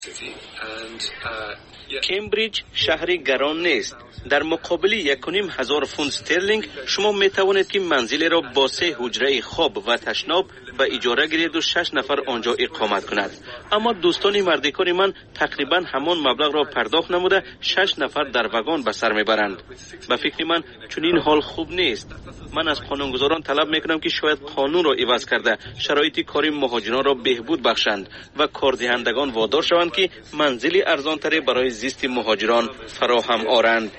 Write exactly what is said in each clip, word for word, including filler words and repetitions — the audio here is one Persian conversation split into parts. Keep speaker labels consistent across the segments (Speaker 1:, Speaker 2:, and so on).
Speaker 1: کمبریج شهری گران نیست. در مقابل یک و نیم هزار پوند استرلینگ شما می توانید که منزل را با سه حجره خواب و تشناب به اجاره گیرید و شش نفر آنجا اقامت کند. اما دوستان مردکار من تقریبا همان مبلغ را پرداخت نموده شش نفر در وگان به سر میبرند. به فکر من چون این حال خوب نیست. من از قانونگذاران طلب میکنم که شاید قانون را عوض کرده شرایط کاری مهاجران را بهبود بخشند و کاردهندگان وادار شوند که منزل ارزانتری برای زیست مهاجران فراهم آورند.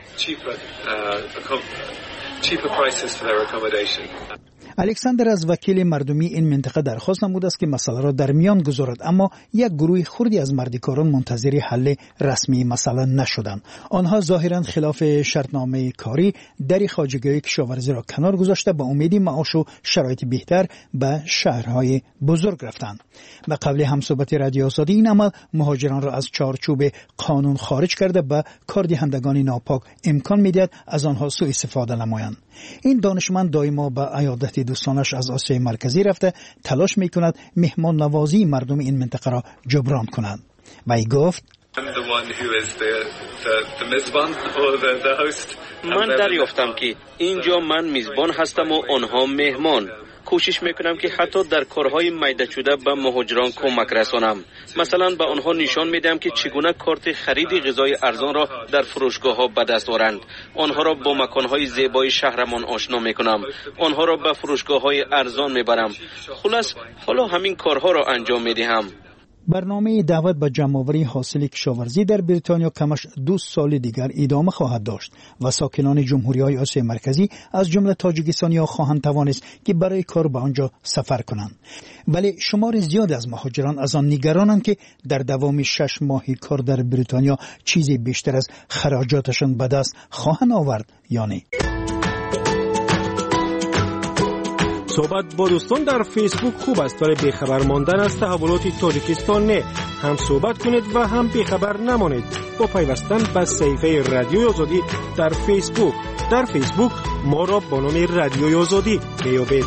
Speaker 2: الکساندر از وکیل مردمی این منطقه درخواست نموده است که مسئله را در میان گذارد، اما یک گروه خردی از مردکاران منتظر حل رسمی مسئله نشدند. آنها ظاهرا خلاف شرطنامه کاری در خواجگی کشاورزی را کنار گذاشته با امید معاش و شرایط بهتر به شهرهای بزرگ رفتند. به قول همصحبت رادیو آزادی این عمل مهاجران را از چارچوب قانون خارج کرده به کاردهندگان ناپاک امکان میدهد از آنها سوء استفاده نمایند. این دانشمند دائما به عیادت دوستانش از آسیای مرکزی رفته تلاش میکند مهمان نوازی مردم این منطقه را جبران کنند. و ای گفت
Speaker 1: من دریافتم که اینجا من میزبان هستم و آنها مهمان. کوشش میکنم که حتی در کارهای میده شده به مهاجران کمک رسانم. مثلا به آنها نشان میدم که چگونه کارت خرید غذای ارزان را در فروشگاه ها به دست آورند. آنها را با مکانهای زیبای شهرمان آشنا میکنم. آنها را به فروشگاه های ارزان میبرم. خلاص حالا همین کارها را انجام میدهم.
Speaker 2: برنامه دعوت به جمع‌آوری حاصل کشاورزی در بریتانیا کمش دو سال دیگر ادامه خواهد داشت و ساکنان جمهوری‌های آسیای مرکزی از جمله تاجیکستانی‌ها خواهند توانست که برای کار به آنجا سفر کنند. ولی شمار زیاد از مهاجران از آن نگرانند که در دوام شش ماه کار در بریتانیا چیزی بیشتر از خراجاتشان به دست خواهند آورد یا نه.
Speaker 3: صحبت با دوستان در فیسبوک خوب است، ولی بیخبر ماندن از تحولات تاجیکستان نه. هم صحبت کنید و هم بیخبر نمانید با پیوستن به صفحه رادیوی آزادی در فیسبوک. در فیسبوک ما را با نام رادیوی آزادی میابید.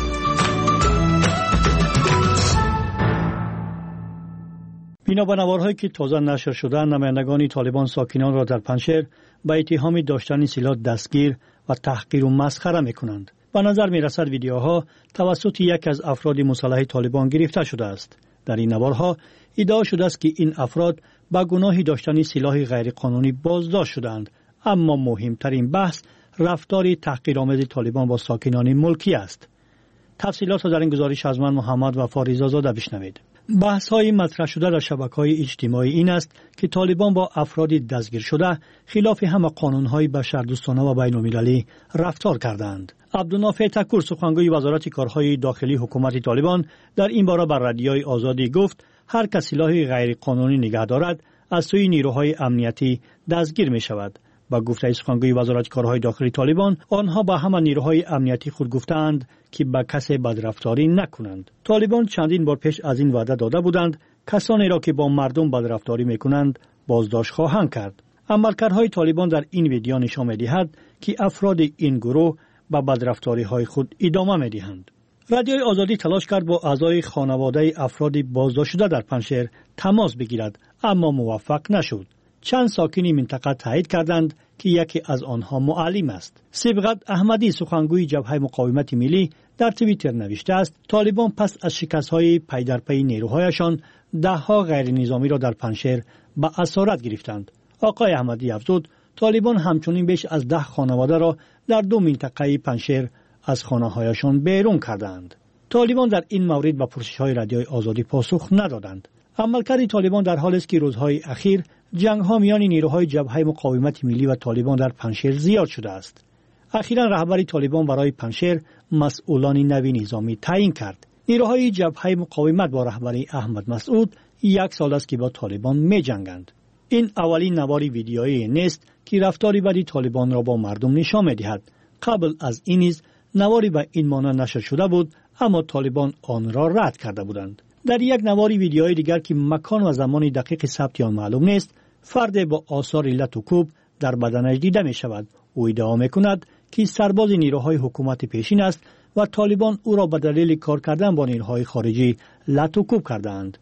Speaker 4: بنا به نوارهایی که تازه نشر شده، نمایندگان طالبان ساکنان را در پنجشیر به اتهام داشتن سلاح دستگیر و تحقیر و مسخره میکنند. به نظر می رسد ویدیوها توسط یک از افراد مسلح طالبان گرفته شده است. در این نوارها ادعا شده است که این افراد با گناه داشتن سلاح غیرقانونی بازداشت شدند، اما مهمترین بحث رفتار تحقیرآمیز طالبان با ساکنان ملکی است. تفصیلات را در این گزارش از من محمد و فاریزا زاده بشنوید. بحث های مطرح شده در شبکه‌های اجتماعی این است که طالبان با افراد دستگیر شده خلاف همه قانون‌های بشردوستانه و بین‌المللی رفتار کردند. عبدالنافع تکور سخنگوی وزارت کارهای داخلی حکومت طالبان در این باره بر رادیوی آزادی گفت هر کس سلاح غیرقانونی نگه دارد از سوی نیروهای امنیتی دستگیر می شود. با گفته سخنگوی وزارت کارهای داخلی طالبان، آنها با همه نیروهای امنیتی خود گفتند که به کسی بدرفتاری نکنند. طالبان چندین بار پیش از این وعده داده بودند کسانی را که با مردم بدرفتاری میکنند بازداشت خواهند کرد. عملکردهای طالبان در این ویدیو نشان می‌دهد که افراد این گروه با بدرفتاری‌های خود ادامه می‌دهند. رادیوی آزادی تلاش کرد با اعضای خانواده افراد بازداشت شده در پنجشیر تماس بگیرد، اما موفق نشد. چند ساکنی منطقه تایید کردند که یکی از آنها معلم است. صبغت احمدی سخنگوی جبهه مقاومت ملی در توییتر نوشته است طالبان پس از شکست‌های پی در پی نیروهایشان ده‌ها غیر نظامی را در پنجشیر به اسارت گرفتند. آقای احمدی افزود طالبان همچنین بیش از ده خانواده را در دو منطقه پنجشیر از خانه‌هایشان بیرون کردند. طالبان در این مورد به پرسش‌های رادیوی آزادی پاسخ ندادند. عملکرد طالبان در حالی است که روزهای اخیر جنگ‌ها میان نیروهای جبهه مقاومت ملی و طالبان در پنجشیر زیاد شده است. اخیراً رهبری طالبان برای پنجشیر مسئولان نوی نظامی تعیین کرد. نیروهای جبهه مقاومت با رهبری احمد مسعود یک سال است که با طالبان می‌جنگند. این اولین نواری ویدیویی نیست که رفتاری بدی طالبان را با مردم نشان می‌دهد. قبل از این نیز نواری به این مانند نشر شده بود، اما طالبان آن را رد کرده بودند. در یک نواری ویدیویی دیگر که مکان و زمان دقیق ثبت آن معلوم نیست، فرد با آثار علت و کوب در بدنش دیده می شود. او ادعا می کند که سرباز نیروهای حکومت پیشین است و طالبان او را به دلیل کار کردن با نیروهای خارجی لط و کوب کردند.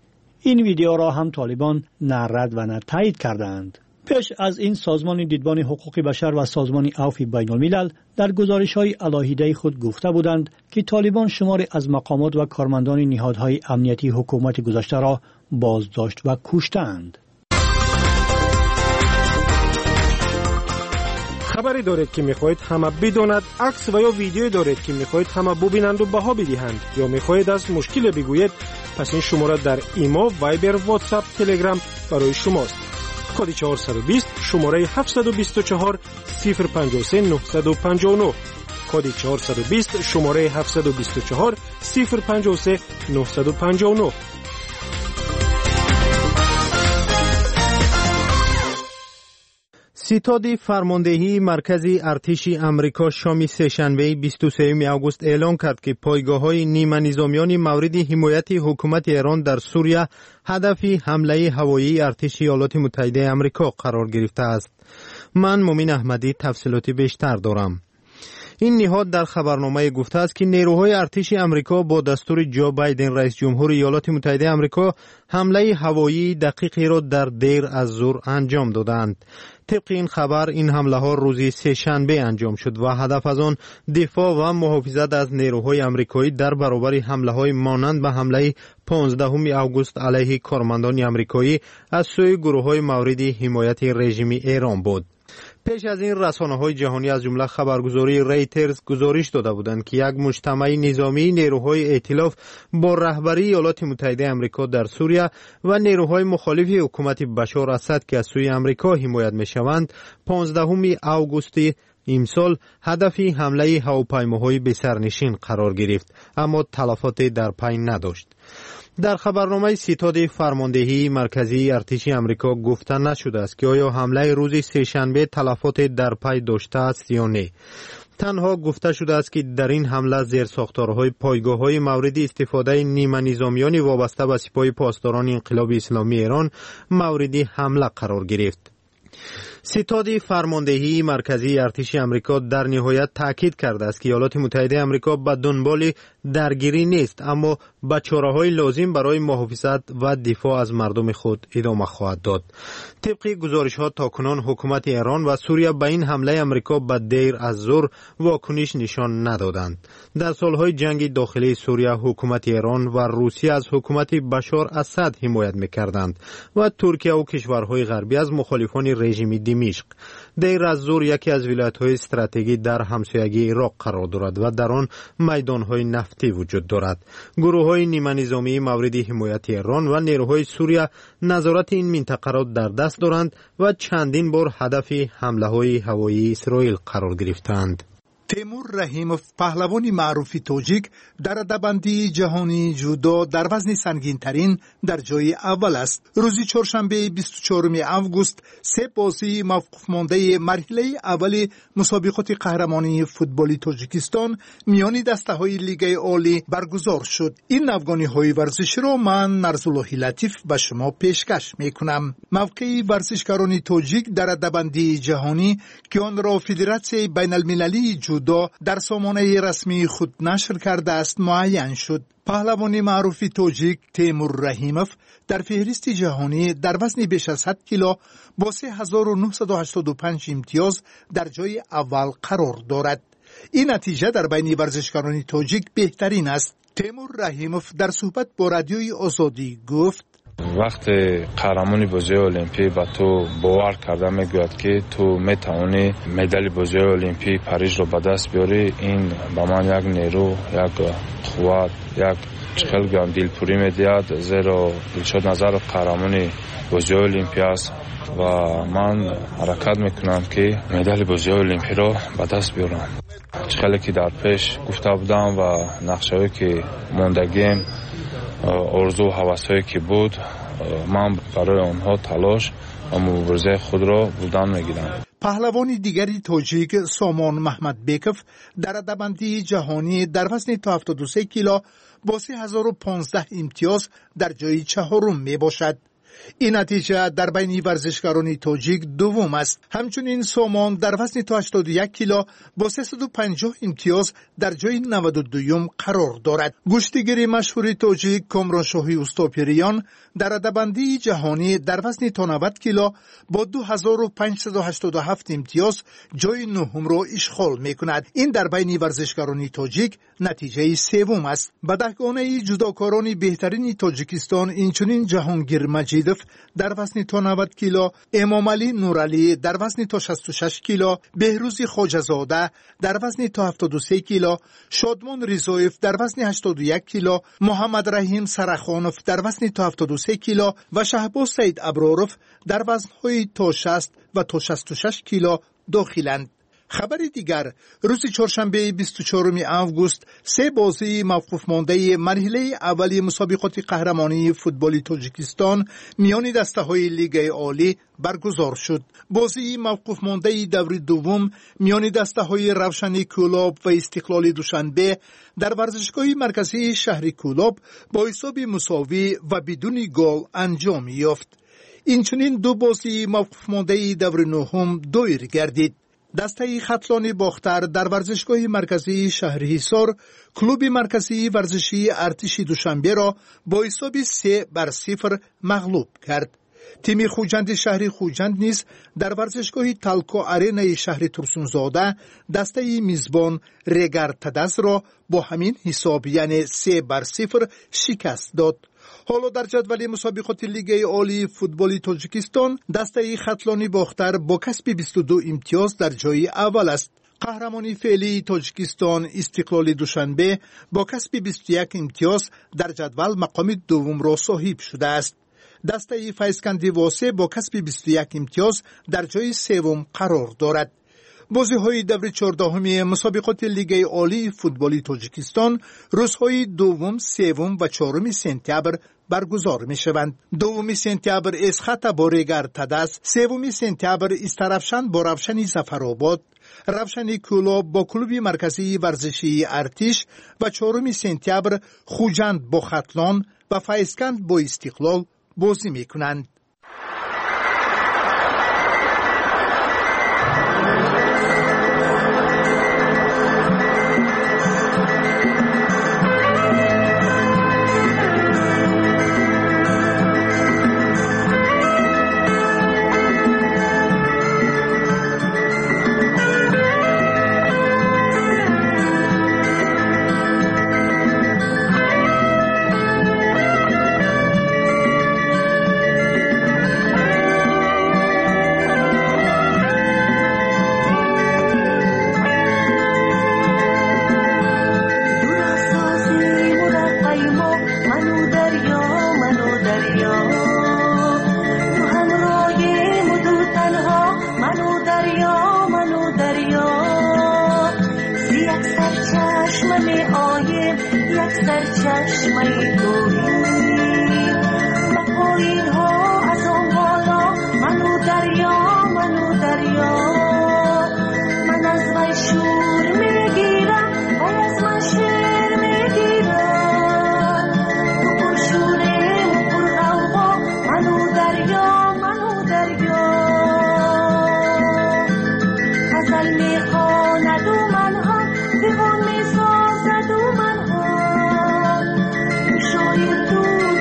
Speaker 4: این ویدیو را هم طالبان نه رد و نه تایید کردند. پیش از این سازمان دیدبان حقوق بشر و سازمان عفو بین الملل در گزارش‌های علاهیده خود گفته بودند که طالبان شماری از مقامات و کارمندان نهادهای امنیتی حکومت گذشته را بازداشت و کشتند.
Speaker 3: خبری دارید که میخواهید همه بداند، عکس و یا ویدیویی دارید که میخواهید همه ببینند و بها بدهند، یا میخواهید از مشکل بگویید، پس این شماره در ایما، وایبر، واتساپ، تلگرام برای شماست. کد چهارصد و بیست شماره هفتصد و بیست و چهار صفر پنجاه و سه نهصد و پنجاه و نه. کد چهارصد و بیست شماره هفتصد و بیست و چهار صفر پنجاه و سه نهصد و پنجاه و نه.
Speaker 5: ستاد فرماندهی مرکزی ارتش آمریکا شام سه‌شنبه بیست و سوم آگوست اعلام کرد که پایگاه‌های نیمه نظامیان مورد حمایت حکومت ایران در سوریه هدف حمله هوایی ارتش ایالات متحده آمریکا قرار گرفته است. من مومن احمدی تفصیلات بیشتر دارم. این نهاد در خبرنامه گفته است که نیروهای ارتش آمریکا با دستور جو بایدن رئیس جمهور ایالات متحده آمریکا حمله هوایی دقیقی را در دیر از ظهر انجام دادند. طبق این خبر این حمله ها روز سه‌شنبه انجام شد و هدف از آن دفاع و محافظت از نیروهای آمریکایی در برابر حمله های مانند به حمله پانزدهم آگوست علیه کارمندان آمریکایی از سوی گروه های مورد حمایت رژیم ایران بود. پیش از این رسانه‌های جهانی از جمله خبرگزاری ریترز گزارش داده بودند که یک مجتمع نظامی نیروهای ائتلاف با رهبری ایالات متحده آمریکا در سوریه و نیروهای مخالف حکومت بشار اسد که از سوی آمریکا حمایت می‌شوند پانزدهم آگوست امسال هدف حمله هواپیماهای بسرنشین قرار گرفت، اما تلفات در پی نداشت. در خبرنامه ستاد فرماندهی مرکزی ارتش آمریکا گفته نشده است که آیا حمله روز سه‌شنبه تلفات در پی داشته است یا نه. تنها گفته شده است که در این حمله زیرساختارهای پایگاه‌های مورد استفاده نیمه نظامیان وابسته به سپاه پاسداران انقلاب اسلامی ایران مورد حمله قرار گرفت. ستاد فرماندهی مرکزی ارتش آمریکا در نهایت تاکید کرده است که ایالات متحده آمریکا به دنبال درگیری نیست، اما به چاره‌های لازم برای محافظت و دفاع از مردم خود ادامه خواهد داد. طبق گزارش‌ها تاکنون حکومت ایران و سوریه به این حمله آمریکا به دیر از ظهر واکنش نشان ندادند. در سالهای جنگ داخلی سوریه حکومت ایران و روسیه از حکومت بشار اسد حمایت می‌کردند و ترکیه و کشورهای غربی از مخالفان رژیم دمشق. دیر از ظهر یکی از ولایت‌های استراتژیکی در همسایگی عراق قرار دارد و در آن میدان‌های نفتی وجود دارد. گروه‌های نیمه نظامی مورد حمایت ایران و نیروهای سوریه نظارت این منطقه را در دست دارند و چندین بار هدف حمله‌های هوایی اسرائیل قرار گرفتند.
Speaker 2: تیمور رحیموف پهلوانی معروف تاجیک در رده‌بندی جهانی جودو در وزن سنگین ترین در جای اول است. روز چهارشنبه بیست و چهارم آگوست سه بازی موقوف مانده مرحله اول مسابقات قهرمانی فوتبالی تاجیکستان میان دسته‌های لیگ عالی برگزار شد. این افغانی‌های ورزشی را من نرزالله لطیف به شما پیشکش می‌کنم. موقع ورزشکاران تاجیک در رده‌بندی جهانی که آن را فدراسیون بین‌المللی جودو در سامانه رسمی خود نشر کرده است معین شد. پهلوان معروف تاجیک تیمور رحیموف در فهرست جهانی در وزن بیش از صد کیلو با سه هزار و نهصد و هشتاد و پنج امتیاز در جای اول قرار دارد. این نتیجه در بین ورزشکاران تاجیک بهترین است. تیمور رحیموف در صحبت با رادیوی آزادی گفت:
Speaker 6: وقتی قهرمانی بازی المپیک با تو باور کرده میگوید که تو میتوانی مدال بازی المپیک پاریس رو به دست بیاری، این به من یک نیرو، یک قوت، یک چقدر گام دلپوری میدهد، زیرا دلشاد نظر قهرمانی بازی المپیک است و من حرکت میکنم که مدال بازی المپیک رو به دست بیارم. چقدر که در پیش گفته بودم و نقشه‌ای که موندگیم، آرزو و هوس‌هایی که بود، من برای آنها تلاش و مبارزه خود را بودن میگیرم.
Speaker 2: پهلوان دیگری تاجیک سامان محمد بیکوف در رده‌بندی جهانی در وزن تا هفتاد و سه کیلو با سه هزار و پانزده امتیاز در جای چهارم می باشد.
Speaker 7: این نتیجه در بین ورزشکاران تاجیک دوم است. همچنین سامان در وزن تا هشتاد و یک کیلو با سیصد و پنجاه امتیاز در جای نود و دو قرار دارد. گشتیگیر مشهور تاجیک کامرانشاهی اوستاپیریان در رده‌بندی جهانی در وزن تا نود کیلو با دو هزار و پانصد و هشتاد و هفت امتیاز جای نهم را اشغال می‌کند. این در بین ورزشکاران تاجیک نتیجه سوم است. به دهگانه جداکاران بهترین تاجیکستان اینچنین جهانگیر مجیدوف در وزن تا نود کیلو، امام علی نورعلی در وزن تا شصت و شش کیلو، بهروز خواجه‌زاده در وزن تا هفتاد و سه کیلو، شادمان رضایف در وزن هشتاد و یک کیلو، محمد رحیم سرخانوف در وزن تا هفتاد و سه کیلو و شهباز سید ابراروف در وزن‌های تا شصت و تا شصت و شش کیلو داخلند. خبر دیگر، روز چهارشنبه بیست و چهارم آگوست سه بازی موقوف مانده مرحله اولی مسابقات قهرمانی فوتبال تاجیکستان میان دسته‌های لیگ عالی برگزار شد. بازی موقوف مانده دور دوم میان دسته‌های روشنی کولاب و استقلال دوشنبه در ورزشگاه مرکزی شهر کولاب با حساب مساوی و بدون گل انجام یافت. اینچنین دو بازی موقوف مانده دور نهم دایر گردید. دسته خطلان باختر در ورزشگاه مرکزی شهر حصار کلوب مرکزی ورزشی ارتش دوشنبه را با حساب سه بر صفر مغلوب کرد. تیم خوجند شهر خوجند نیز در ورزشگاه تالکو آرینای شهر ترسونزاده دسته میزبان رگر تدز را با همین حساب یعنی سه بر صفر شکست داد. حالا در جدول مسابقات لیگ عالی فوتبال تاجیکستان دسته خطلانی باختر با کسب بیست و دو امتیاز در جای اول است. قهرمانی فعلی تاجیکستان استقلال دوشنبه با کسب بیست و یک امتیاز در جدول مقام دوم را صاحب شده است. دسته فیضکندی واسه با کسب بیست و یک امتیاز در جای سوم قرار دارد. بازی‌های دور چهاردهم مسابقات لیگ عالی فوتبال تاجیکستان روزهای دوم، سوم و چهارم سپتامبر برگزار می‌شوند. دوم سپتامبر اسخط با رگر تدس، سوم سپتامبر استرفشن با روشنی ظفرآباد، روشنی کولاب با کلوب مرکزی ورزشی ارتش و چهارم سپتامبر خوجند با خطلان و فیضکند با استقلال بازی می‌کنند.
Speaker 8: تو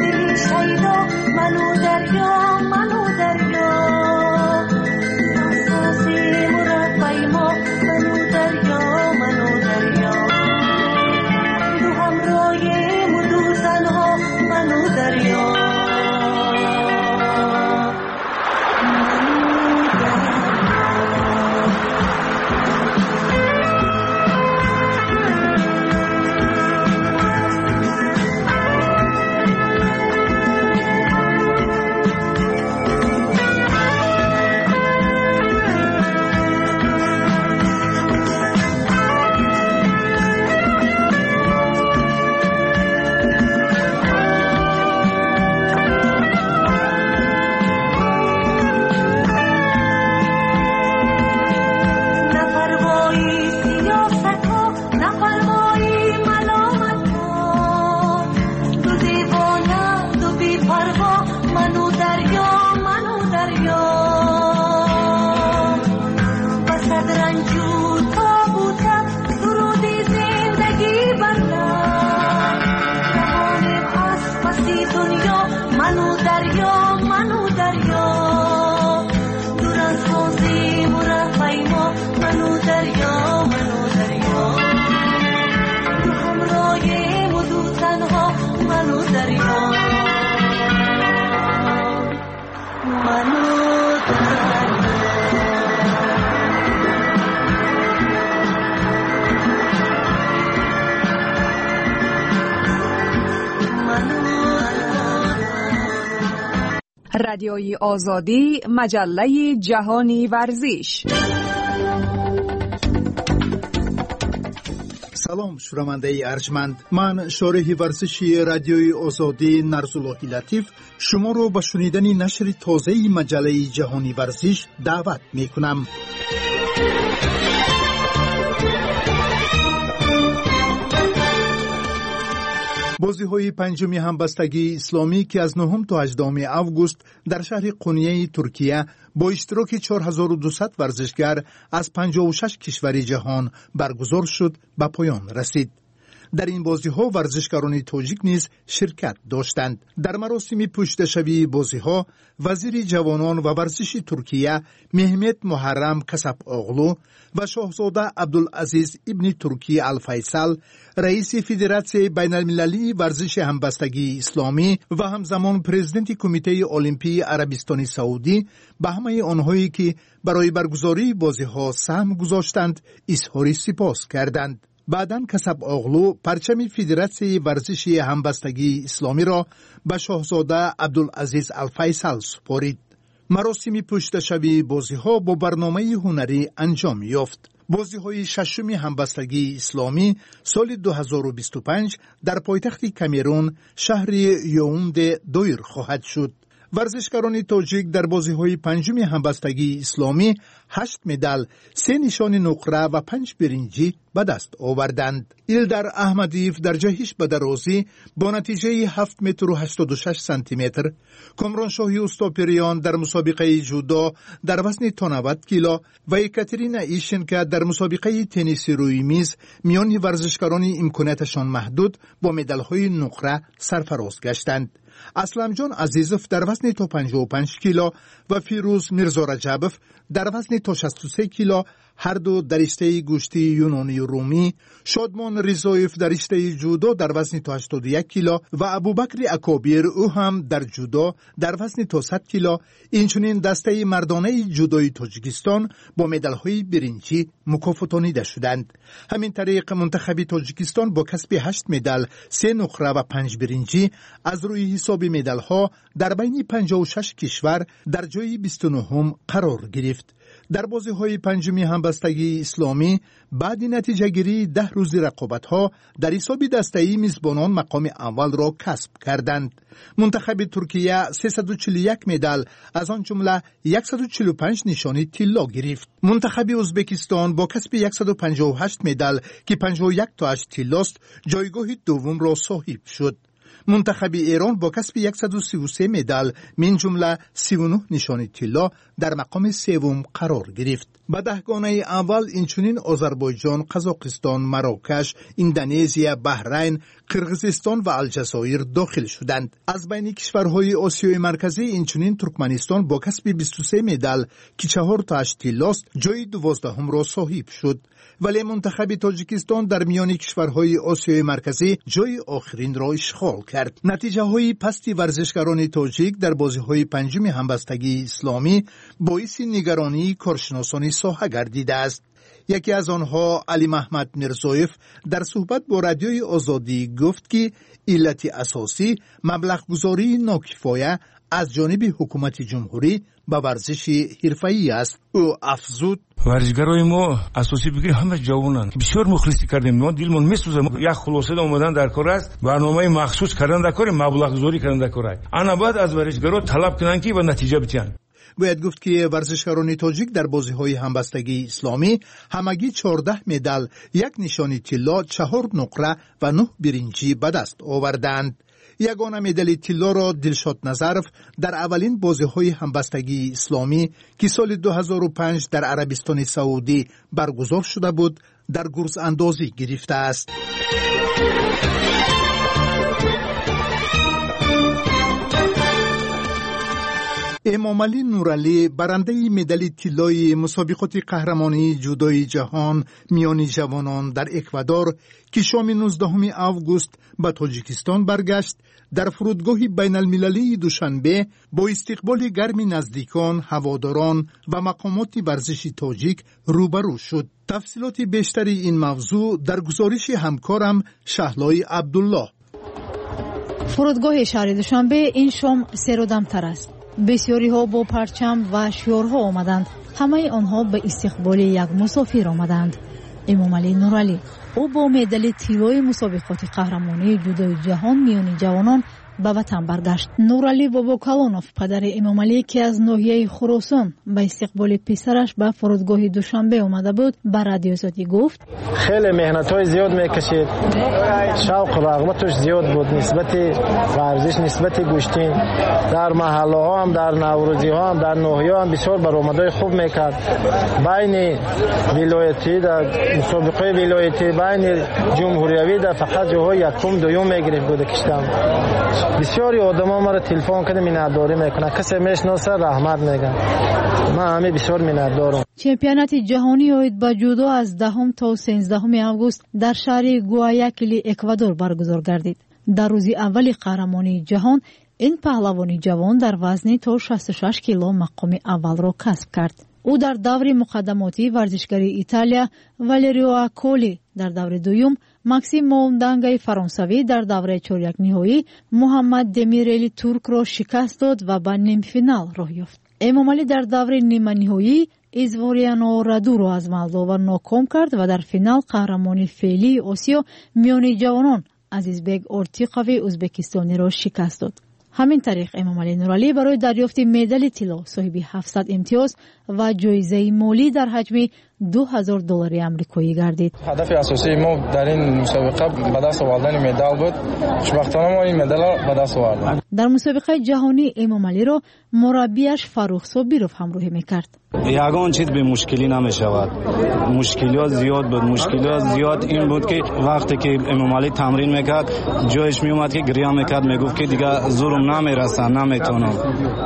Speaker 8: رادیوی آزادی، مجله جهانی ورزش.
Speaker 7: سلام شنونده ارجمند، من شارح ورزشی رادیوی آزادی نرسالله لطیف شما رو به شنیدن نشر تازه مجله جهانی ورزش دعوت می کنم. بازی‌های پنجم همبستگی اسلامی که از نهم تا هجدهم آگوست در شهر قونیه ترکیه با اشتراک چهار هزار و دویست ورزشگر از پنجاه و شش کشور جهان برگزار شد به پایان رسید. در این بازی‌ها ورزشکاران تاجیک نیز شرکت داشتند. در مراسم پشتشوی بازی‌ها وزیر جوانان و ورزش ترکیه مهمت محرم کسب اغلو و شاهزاده عبدالعزیز ابن ترکیه الفیصل رئیس فدراسیون بین المللی ورزش همبستگی اسلامی و همزمان پرزیدنت کمیته المپی عربستان سعودی به همه آنهایی که برای برگزاری بازی‌ها سهم گذاشتند اظهار سپاس کردند. بعداً کسب اغلو پرچم فدراسیون ورزش همبستگی اسلامی را به شاهزاده عبدالعزیز الفیصل سپارید. مراسم پشتشوی بازی‌ها با برنامه هنری انجام یافت. بازی‌های ششم همبستگی اسلامی سال دو هزار و بیست و پنج در پایتخت کامرون شهر یائونده دایر خواهد شد. ورزشکاران تاجیک در بازی‌های پنجم همبستگی اسلامی هشت مدال، سه نشان نقره و پنج برنجی به دست آوردند. ایلدر احمدیف در جهش به درازی با نتیجه هفت متر و هشتاد و شش سانتی متر، کامران شاهی استاپریان در مسابقه جودو در وزن تا نود کیلو و یکاترینا ایشنکا در مسابقه تنیس روی میز میان ورزشکاران امکاناتشان محدود با مدال‌های نقره سرفراز گشتند. اسلم جان عزیزوف در وزن تا پنجاه و پنج کیلو و فیروز میرزا رجبوف در وزن تا شصت و سه کیلو هر دو در رشته گوشتی یونانی رومی، شادمان رضایف در رشته جودو در وزن تا هشتاد و یک کیلو و ابوبکر اکابیر او هم در جودو در وزن تا صد کیلو، اینچنین دسته مردانه جودوی تاجیکستان با مدال‌های برنجی مکافاتانیده شدند. همین طریق منتخب تاجیکستان با کسب هشت مدال، سه نقره و پنج برنجی از روی حساب مدال‌ها در بین پنجاه و شش کشور در جای بیست و نهم قرار گرفت. در بازی‌های پنجم همبستگی اسلامی بعد نتیجه گیری ده روز رقابت‌ها در حساب دسته‌ای میزبانان مقام اول را کسب کردند. منتخب ترکیه سیصد و چهل و یک مدال از آن جمله صد و چهل و پنج نشانی طلا گرفت. منتخب ازبکستان با کسب صد و پنجاه و هشت مدال که پنجاه و یک تاش طلاست جایگاه دوم را صاحب شد. منتخب ایران با کسب صد و سی و سه مدال من جمله سی و نه نشان طلا در مقام سوم قرار گرفت. به دهگانه اول اینچنین آذربایجان، قزاقستان، مراکش، اندونزیا، بحرین، قرقیزستان و الجزایر داخل شدند. از بین کشورهای آسیای مرکزی اینچنین ترکمنستان با کسب بیست و سه مدال که چهار تاش طلاست جای دوازدهم را صاحب شد. ولی منتخب تاجیکستان در میان کشورهای آسیای مرکزی جای آخرین را اشغال کرد. نتیجه های پستی ورزشکاران تاجیک در بازی های پنجم همبستگی اسلامی باعث نگرانی کارشناسان ساحه گردیده است. یکی از آنها علی محمد میرزایف در صحبت با رادیوی آزادی گفت که علت اساسی مبلغ گذاری ناکفایه از جانب حکومت جمهوری به ورزش حرفه‌ای است. او افزود
Speaker 9: ورزشگرای ما اساسی بگیریم همه جوانند. بسیار مخلصی کردیم. ما دلمون میسوزه. یک خلاصه اومدن در کار است. برنامه مخصوص کردن در کار، مبلغ گذاری کردن در کار. انا بعد از ورزشگرا طلب کنن که به نتیجه بتیان.
Speaker 7: باید گفت که ورزشکاران تاجیک در بازی‌های همبستگی اسلامی همگی چهارده مدال، یک نشانی طلا، چهار نقره و نه برنجی به دست آوردند. یگانه مدال طلا را دلشاد نظرف در اولین بازی‌های همبستگی اسلامی که سال دو هزار و پنج در عربستان سعودی برگزار شده بود در گرز اندازی گرفته است. امامعلی نورعلی برنده مدال طلای مسابقات قهرمانی جودوی جهان میان جوانان در اکوادور که شام نوزدهم آگوست به تاجیکستان برگشت، در فرودگاه بین المللی دوشنبه با استقبال گرم نزدیکان، هواداران و مقامات ورزشی تاجیک روبرو شد. تفصیلات بیشتری این موضوع در گزارش همکارم شهلای عبدالله.
Speaker 10: فرودگاه شهر دوشنبه این شام سرودمتر است. بسیاری ها با پرچم و شیارها آمدند. همه آنها به استقبال یک مسافر آمدند. امامعلی نورعلی او با مدال طلای مسابقات قهرمانی جودوی جهان میان جوانان به وطن برگشت. نورعلی بابا کلانوف پدر امامعلی که از ناحیه خراسان به استقبال پسرش به فرودگاه دوشنبه آمده بود به رادیو آزادی گفت
Speaker 11: خیلی مهنت‌های زیاد میکشید، شوق و رغبتش زیاد بود نسبت ورزش، نسبت گوشتین. در محله ها هم، در نوروزی ها هم، در ناحیه هم بسیار برآمدهای خوب میکرد. بین ولایتی در مسابقه ولایتی بین جمهوریوی در فقط جاهای یکم دوم میگرفت بود کشتم. بسیاری آدما مرا تلفن کرده میناداری میکنه، کسی میشناسه رحمت میگه. من همه بسیار مینادارم.
Speaker 10: چمپیونات جهانی اوید با جودو از دهم تا سیزدهم آگوست در شهر گوایاکیلی اکوادور برگزار گردید. در روز اول قهرمانی جهان این پهلوانی جوان در وزن تا شصت و شش کیلو مقام اول را کسب کرد. او در دور مقدماتی ورزشکاری ایتالیا والریو آکولی در دور دوم، ماکسیم موندانگای فرانسوی در دور چهارده نهایی محمد دمیرلی ترک را شکست داد و به نیم فینال راه یافت. امامعلی در دور نیمه نهایی ایزواریانو رادو را از مولداوا ناکام کرد و در فینال قهرمانی فعلی آسیا میان جوانان عزیزبگ اورتیقوی ازبکستانی را شکست داد. همین طریق امامعلی نورعلی برای دریافت مدال طلا صاحب هفتصد امتیاز و جایزه مالی در حجم دو هزار دلار آمریکایی گردید.
Speaker 11: هدف اساسی ما در این مسابقه به دست آوردن مدال بود. خوشبختانه ما این مدال را به دست آوردیم.
Speaker 10: در مسابقه جهانی امامعلی را مربیش فروخ صابیروف همراهی میکرد.
Speaker 12: یگان چیز به مشکلی نمیشود. مشکلات زیاد بود. مشکلات زیاد این بود که وقتی که امامعلی تمرین میکرد جایش میومد که گریه میکرد، میگفت که دیگه زورم نمیرسه، نمیتونم.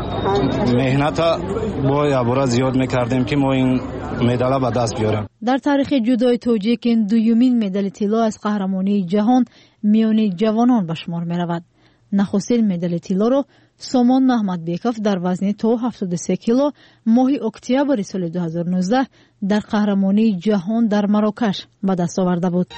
Speaker 12: مهنت با یابورا زیاد میکردیم که ما این مدال به دست بیاریم.
Speaker 10: در تاریخ جودوی تاجیک این دومین مدال طلا از قهرمانی جهان میان جوانان به شمار میرود. نخستین مدال طلا را سامان محمد بیکوف در وزن تا هفتاد و سه کیلو ماه اکتبر سال دو هزار و نوزده در قهرمانی جهان در مراکش به دست آورده بود.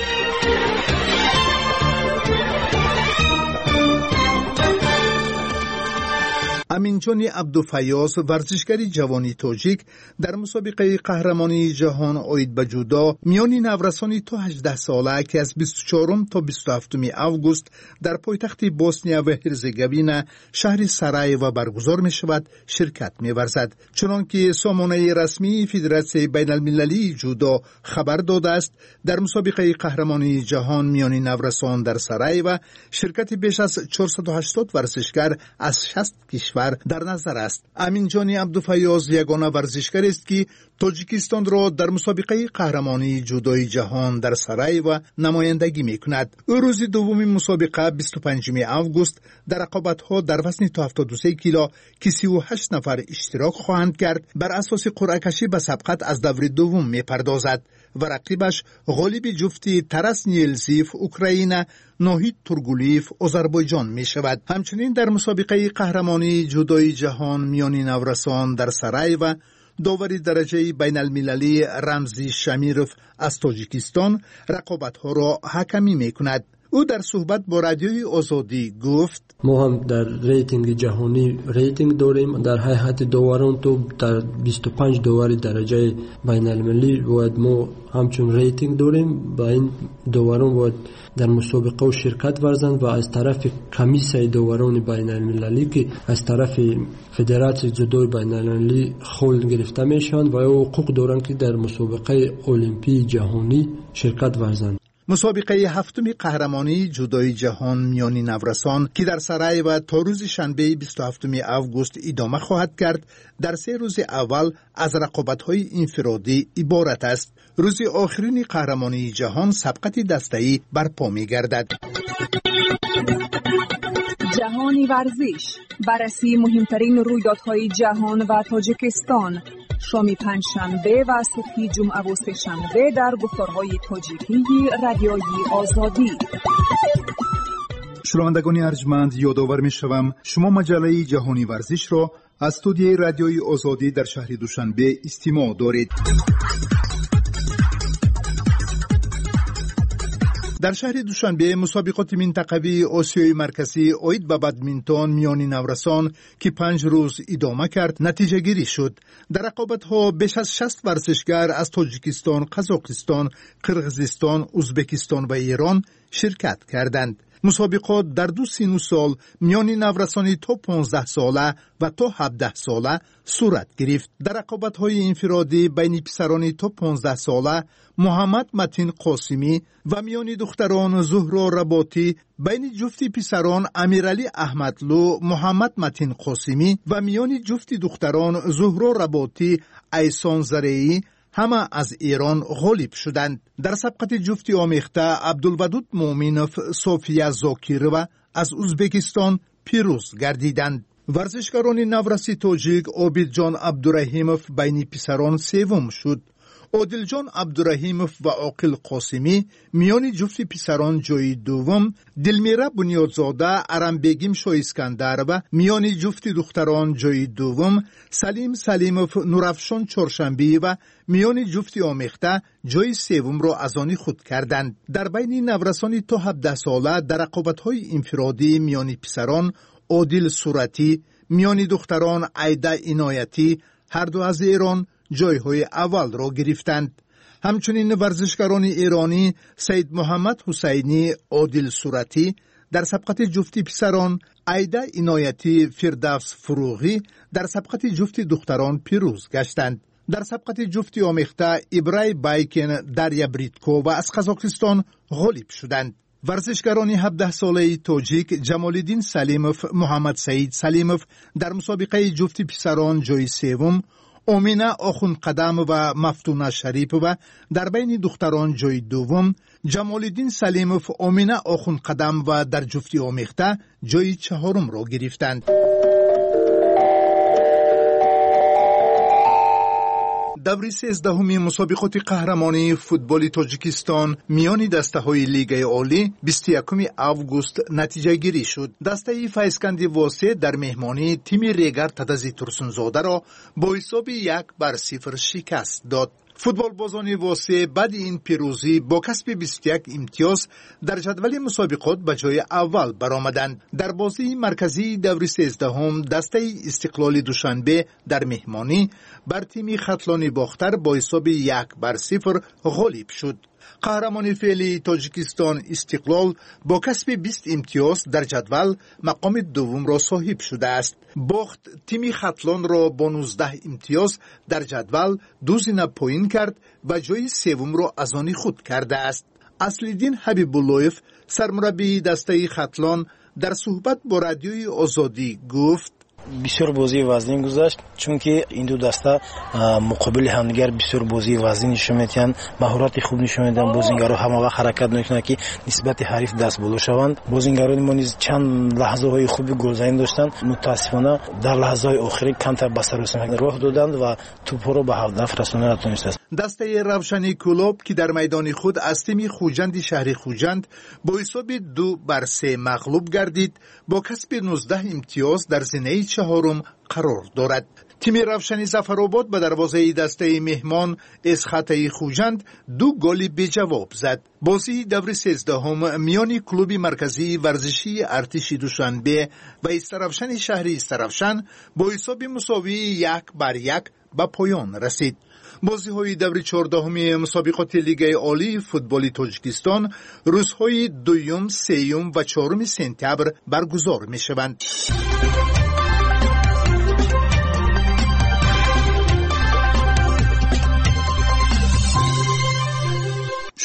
Speaker 7: امینجان عبدالفیاض ورزشکاری جوانی تاجیک در مسابقه قهرمانی جهان اوید به جودو میان نورسانی تا هجده ساله که از بیست و چهارم تا بیست و هفتم آگوست در پایتخت بوسنیا و هرزگوین شهر سرایو برگزار می شود شرکت می ورزد. چنانکه سامانه رسمی فدراسیون بین المللی جودو خبر داده است، در مسابقه قهرمانی جهان میان نورسان در سرایو شرکت بیش از چهارصد و هشتاد ورزشکار از شصت کشور در نظر است. امینجان عبدالفیاض یگانه ورزشکار است که تاجیکستان را در مسابقه قهرمانی جودوی جهان در سرایو نمایندگی می کند. او روز دوم مسابقه بیست و پنجم آگوست در رقابت‌ها در وزن تا هفتاد و سه کیلو که سی و هشت نفر اشتراک خواهند کرد بر اساس قرعه کشی به سبقت از دور دوم می پردازد و رقیبش غالب جفتی ترس نیلزیف اوکراین، ناهید تورگولیف آذربایجان می شود. همچنین در مسابقه قهرمانی جودوی جهان میان نورسان در سرایو داوری درجه بین المللی رمزی شمیروف از تاجیکستان رقابت‌ها را حکمی می کند. او در صحبت با رادیوی آزادی گفت
Speaker 13: ما هم در ریتینگ جهانی ریتینگ داریم. در هیئت داوران تو در بیست و پنج داوری درجه بین المللی باید ما همچون ریتینگ داریم. با این داوران باید در مسابقه و شرکت ورزند و از طرف کمیسیون داوران بین المللی که از طرف فدراسیون جودوی بین المللی خول گرفته میشن و حقوق دارند که در مسابقه المپی جهانی شرکت ورزند.
Speaker 7: مسابقه هفتم قهرمانی جودوی جهان میان نورسان که در سرای و تا روز شنبه بیست و هفتم آگوست ادامه خواهد کرد در سه روز اول از رقابت‌های انفرادی عبارت است. روز آخرین قهرمانی جهان سبقت دسته‌ای برپا می‌گردد.
Speaker 8: جهانی ورزش، بررسی مهمترین رویدادهای جهان و تاجیکستان، شام پنجشنبه و صبح جمعه و سه‌شنبه در گفتارهای تاجیکی رادیوی آزادی.
Speaker 7: شنوندگان ارجمند، یادآور می‌شوم شما مجله جهانی ورزش را از استودیوی رادیوی آزادی در شهر دوشنبه استماع دارید. در شهر دوشنبه مسابقات منطقوی آسیای مرکزی اید به بدمینتون میان نورسان که پنج روز ادامه کرد نتیجه گیری شد. در رقابت‌ها بیش از شصت ورزشگر از تاجیکستان، قزاقستان، قرغیزستان، ازبکستان و ایران شرکت کردند. مسابقات در دو سین و سال میان نورسانی تا پانزده ساله و تا هفده ساله صورت گرفت. در رقابت‌های انفرادی بین پسران تا پانزده ساله محمد متین قاسمی و میان دختران زهرا رباطی، بین جفت پسران امیرعلی احمدلو محمد متین قاسمی و میان جفت دختران زهرا رباطی ایسان زرعی همه از ایران غالب شدند. در سبقت جفتی آمیخته عبدالودود مومینوف صوفیه زاکیرova از ازبکستان پیروز گردیدند. ورزشکاران نورسی تاجیک عابدجان عبدالرحیموف بین پسران سوم شد. عادلجان عبدالرحیموف و عاقل قاسمی میان جفت پسران جای دوم، دلمیره بنیادزاده ارمبگیم شایسکندر و میان جفت دختران جای دوم، سلیم سلیموف نورافشان چهارشنبی و میان جفت آمیخته جای سوم را از آن خود کردند. در بین نورسان تا هفده ساله در رقابت‌های انفرادی میان پسران عادل صورتی، میان دختران عیده عنایتی هر دو از ایران جایهای اول را گرفتند. همچنین ورزشکاران ایرانی سید محمد حسینی، عادل صورتی در سبقت جفتی پسران، عیده عنایتی، فردوس فروغی در سبقت جفتی دختران پیروز گشتند. در سبقت جفتی آمیخته ابرای بایکن دریا بریتکو و از قزاقستان غالب شدند. ورزشکاران هفده ساله تاجیک جمالالدین سلیموف، محمد سعید سلیموف در مسابقه جفتی پسران جای سوم، امینه آخوند قدم و مفتونه شریپova در بین دختران جای دوم، جمالالدین سلیموف، امینه آخوند قدم و در جفتی آمیخته جای چهارم را گرفتند. دوره سیزدهمی مسابقات قهرمانی فوتبال تاجیکستان میان دسته‌های لیگ عالی بیست و یکم آگوست نتیجه گیری شد. دسته فیضکند واسه در مهمانی تیم ریگر تدزی ترسونزاده را با حساب یک بر صفر شکست داد. فوتبال بازان واسه بعد این پیروزی با کسب بیست و یک امتیاز در جدول مسابقات به جای اول برآمدند. در بازی مرکزی دوره سیزدهم دسته استقلال دوشنبه در مهمانی بر تیم خطلان باختر با حساب یک بر صفر غالب شد. قهرمان فعلی تاجیکستان استقلال با کسب بیست امتیاز در جدول مقام دوم را صاحب شده است. باخت تیم خطلان را با نوزده امتیاز در جدول دو زینه پایین کرد و جای سوم را از آن خود کرده است. اصلالدین حبیب‌اللهیف سرمربی دسته خطلان در صحبت با رادیوی آزادی گفت:
Speaker 11: بسیار بازی وزنی گذشت، چون که این دو دسته مقابل همدیگر بسیار بازی وزنی نشون میدن، مهارت خوب نشون میدن. بازیگرا همه وقت حرکت میکنن که نسبت حریف دست بالا شوند. بازیگران ما نیز چند لحظه های خوبی گلزنی داشتن، متاسفانه در لحظه های آخری کانتر به سر راه دادند و توپ را به هدف رساندن نتونستند.
Speaker 7: دسته روشنی کلوب که در میدان خود از تیم خوجند شهر خوجند با حساب دو بر سه مغلوب گردید، با کسب نوزده امتیاز در زینه چهارم قرار دارد. تیم روشنی ظفرآباد به دروازه دسته مهمان از خطای خوجند دو گل به جواب زد. بازی دوره سیزدهم میان کلوب مرکزی ورزشی ارتش دوشنبه و استرافشن شهر استرافشن با حساب مساوی یک بر یک به پایان رسید. بازی های دوره چهاردهمی مسابقات لیگ عالی فوتبال تاجیکستان روزهای دوم، سوم و چهارم سپتامبر برگزار می شوند.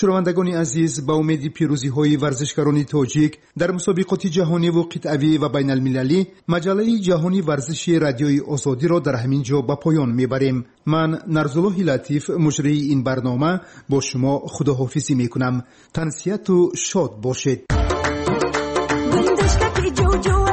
Speaker 7: шунавандагони азиз, ба умеди пирӯзиҳои варзишгарони тоҷик дар мусобиқоти ҷаҳониву қитъавӣ ва байналмилалӣ, маҷалаи ҷаҳонӣ варзиши радиои озодиро дар ҳамин ҷо ба поён мебарем. ман Нарзуллоҳи Латиф, муҷрии ин барнома, бо шумо худоҳофизӣ мекунам. тансияту шод бошед.